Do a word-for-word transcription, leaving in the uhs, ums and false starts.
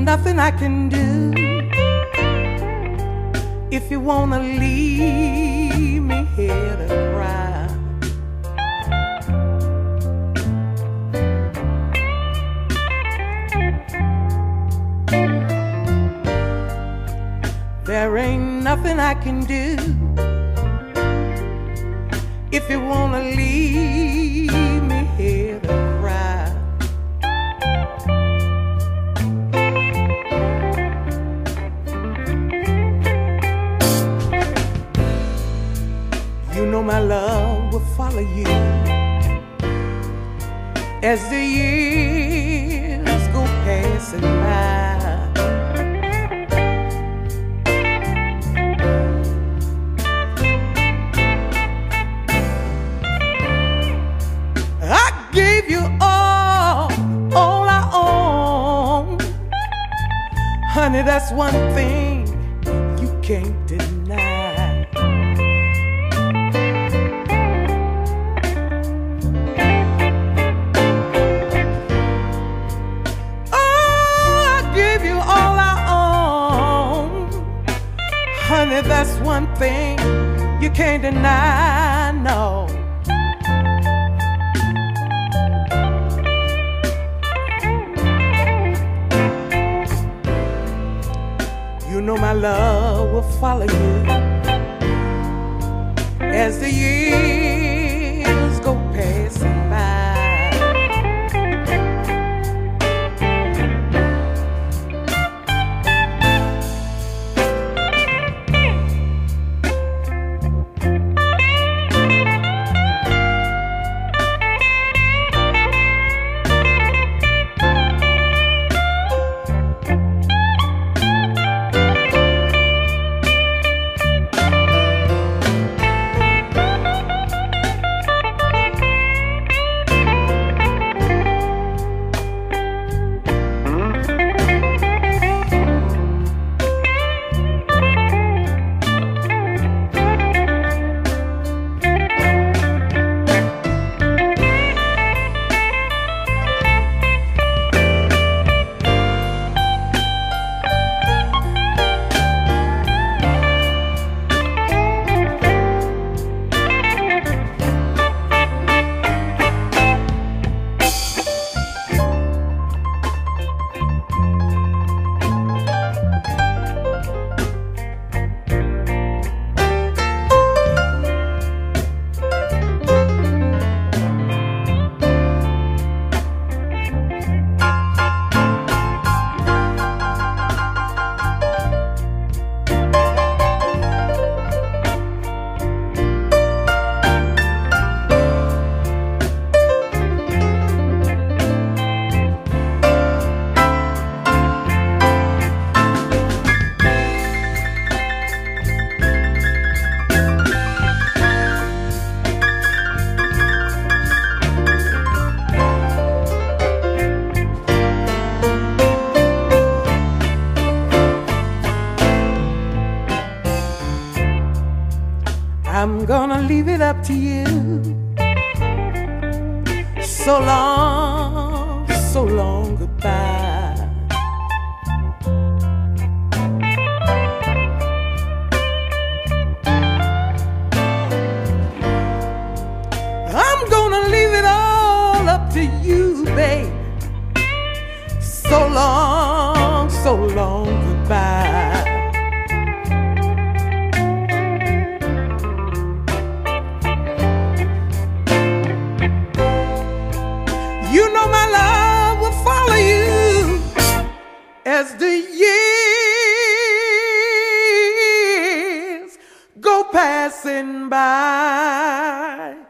nothing I can do. If you wanna leave me here to cry, there ain't nothing I can do. If you wanna leave me here to cry, you know my love will follow you as the years go passing by. Gave you all, all I own. Honey, that's one thing you can't deny. Oh, I gave you all I own. Honey, that's one thing you can't deny, no. You know my love will follow you as the years go passing by. I'm gonna leave it up to you. So long, so long goodbye. I'm gonna leave it all up to you, babe. So long, so long goodbye. You know my love will follow you as the years go passing by.